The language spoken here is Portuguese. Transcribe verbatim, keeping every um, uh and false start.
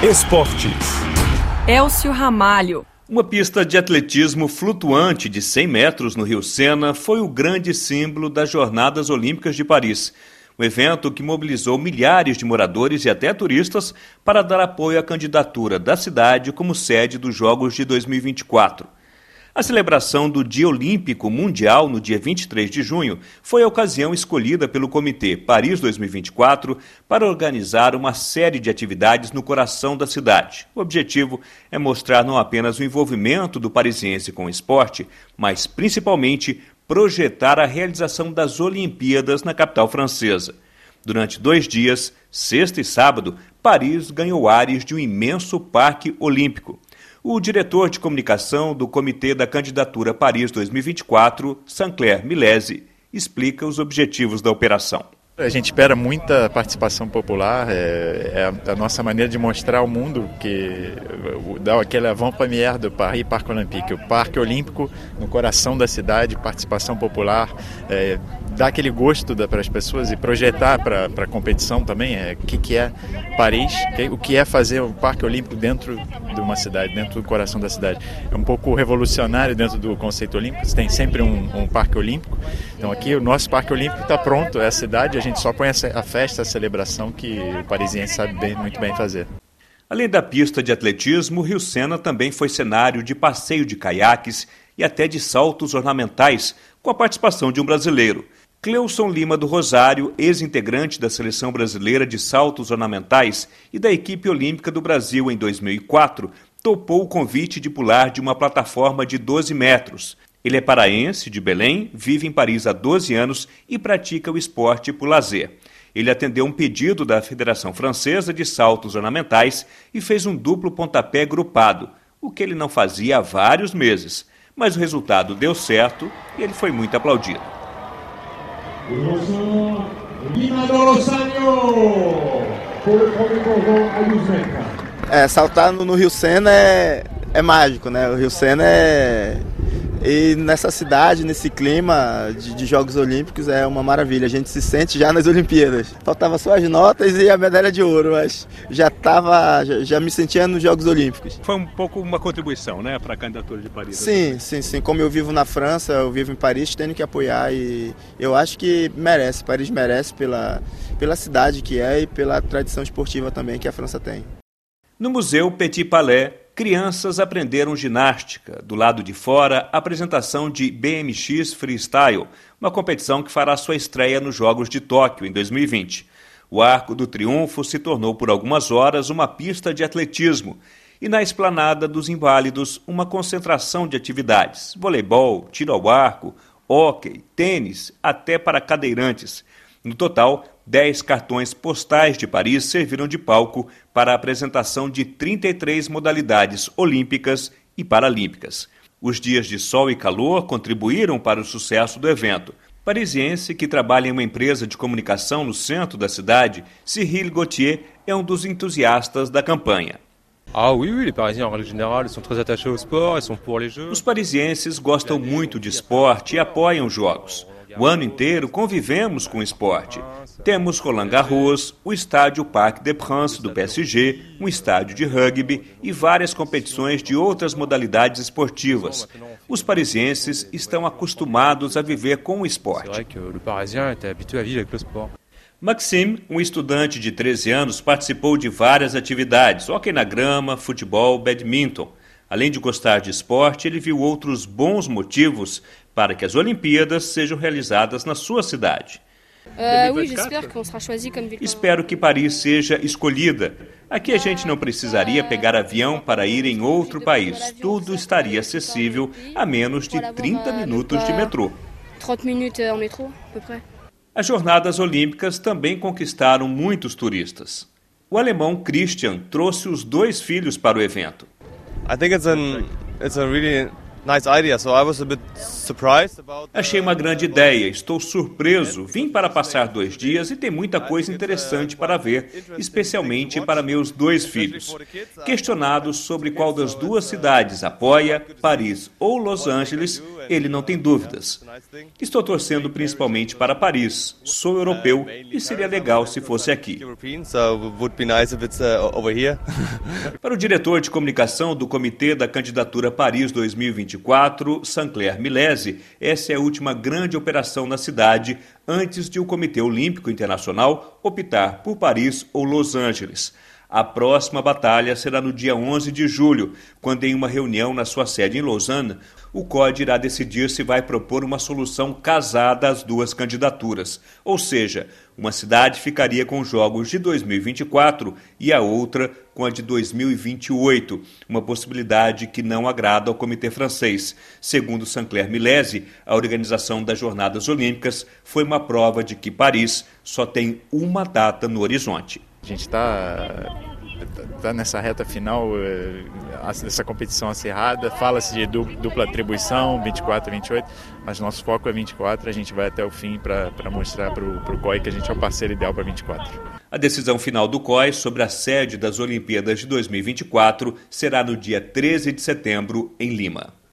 Esportes. Elcio Ramalho. Uma pista de atletismo flutuante de cem metros no Rio Sena foi o grande símbolo das Jornadas Olímpicas de Paris. Um evento que mobilizou milhares de moradores e até turistas para dar apoio à candidatura da cidade como sede dos Jogos de dois mil e vinte e quatro. A celebração do Dia Olímpico Mundial no dia vinte e três de junho foi a ocasião escolhida pelo Comitê Paris dois mil e vinte e quatro para organizar uma série de atividades no coração da cidade. O objetivo é mostrar não apenas o envolvimento do parisiense com o esporte, mas principalmente projetar a realização das Olimpíadas na capital francesa. Durante dois dias, sexta e sábado, Paris ganhou ares de um imenso parque olímpico. O diretor de comunicação do Comitê da Candidatura Paris dois mil e vinte e quatro, Sancler Milesi, explica os objetivos da operação. A gente espera muita participação popular, é, é a nossa maneira de mostrar ao mundo que dá aquele avant-première do Paris Parque Olympique, o Parque Olímpico no coração da cidade, participação popular, é, dar aquele gosto para as pessoas e projetar para a competição também é, o que, que é Paris, que, o que é fazer o Parque Olímpico dentro de uma cidade, dentro do coração da cidade. É um pouco revolucionário dentro do conceito olímpico, você tem sempre um, um Parque Olímpico. Então aqui o nosso Parque Olímpico está pronto, é a cidade, a gente só põe a festa, a celebração que o parisiense sabe bem, muito bem fazer. Além da pista de atletismo, o Rio Sena também foi cenário de passeio de caiaques e até de saltos ornamentais, com a participação de um brasileiro. Cleuson Lima do Rosário, ex-integrante da Seleção Brasileira de Saltos Ornamentais e da equipe olímpica do Brasil em dois mil e quatro, topou o convite de pular de uma plataforma de doze metros. Ele é paraense, de Belém, vive em Paris há doze anos e pratica o esporte por lazer. Ele atendeu um pedido da Federação Francesa de Saltos Ornamentais e fez um duplo pontapé grupado, o que ele não fazia há vários meses. Mas o resultado deu certo e ele foi muito aplaudido. É, saltar no, no Rio Sena é, é mágico, né? O Rio Sena é... E nessa cidade, nesse clima de, de Jogos Olímpicos é uma maravilha. A gente se sente já nas Olimpíadas. Faltava só as notas e a medalha de ouro, mas já, tava, já, já me sentia nos Jogos Olímpicos. Foi um pouco uma contribuição, né, para a candidatura de Paris? Sim, sim, sim. Como eu vivo na França, eu vivo em Paris, tenho que apoiar e eu acho que merece. Paris merece pela, pela cidade que é e pela tradição esportiva também que a França tem. No Museu Petit Palais, crianças aprenderam ginástica. Do lado de fora, a apresentação de B M X Freestyle, uma competição que fará sua estreia nos Jogos de Tóquio em dois mil e vinte. O Arco do Triunfo se tornou por algumas horas uma pista de atletismo e na esplanada dos Inválidos uma concentração de atividades: voleibol, tiro ao arco, hóquei, tênis, até para cadeirantes. No total, dez cartões postais de Paris serviram de palco para a apresentação de trinta e três modalidades olímpicas e paralímpicas. Os dias de sol e calor contribuíram para o sucesso do evento. Parisiense que trabalha em uma empresa de comunicação no centro da cidade, Cyril Gauthier é um dos entusiastas da campanha. Ah, oui, oui, les Parisiens, en règle générale, sont très attachés au sport, ils sont pour les jeux. Os parisienses gostam muito de esporte e apoiam os jogos. O ano inteiro convivemos com o esporte. Temos Roland Garros, o estádio Parc des Princes do P S G, um estádio de rugby e várias competições de outras modalidades esportivas. Os parisienses estão acostumados a viver com o esporte. Maxime, um estudante de treze anos, participou de várias atividades, hóquei na grama, futebol, badminton. Além de gostar de esporte, ele viu outros bons motivos para que as Olimpíadas sejam realizadas na sua cidade. Uh, oui, j'espère qu'on sera choisi comme ville. Espero que Paris seja escolhida. Aqui a gente não precisaria pegar avião para ir em outro país. Tudo estaria acessível a menos de trinta minutos de metrô. trinta minutes en métro, à peu près. As Jornadas Olímpicas também conquistaram muitos turistas. O alemão Christian trouxe os dois filhos para o evento. I think it's an it's a really Achei uma grande ideia, estou surpreso. Vim para passar dois dias e tem muita coisa interessante para ver, especialmente para meus dois filhos. Questionado sobre qual das duas cidades apoia, Paris ou Los Angeles, ele não tem dúvidas. Estou torcendo principalmente para Paris. Sou europeu e seria legal se fosse aqui. Para o diretor de comunicação do Comitê da Candidatura Paris dois mil e vinte e quatro, Sancler Milesi, essa é a última grande operação na cidade antes de o Comitê Olímpico Internacional optar por Paris ou Los Angeles. A próxima batalha será no dia onze de julho, quando em uma reunião na sua sede em Lausanne, o C O D irá decidir se vai propor uma solução casada às duas candidaturas. Ou seja, uma cidade ficaria com os Jogos de dois mil e vinte e quatro e a outra com a de dois mil e vinte e oito, uma possibilidade que não agrada ao Comitê francês. Segundo Sancler Milesi, a organização das Jornadas Olímpicas foi uma prova de que Paris só tem uma data no horizonte. A gente está tá nessa reta final dessa competição acirrada, fala-se de dupla atribuição, vinte e quatro e vinte e oito, mas nosso foco é vinte e quatro, a gente vai até o fim para mostrar para o C O I que a gente é o parceiro ideal para vinte e quatro. A decisão final do C O I sobre a sede das Olimpíadas de dois mil e vinte e quatro será no dia treze de setembro, em Lima.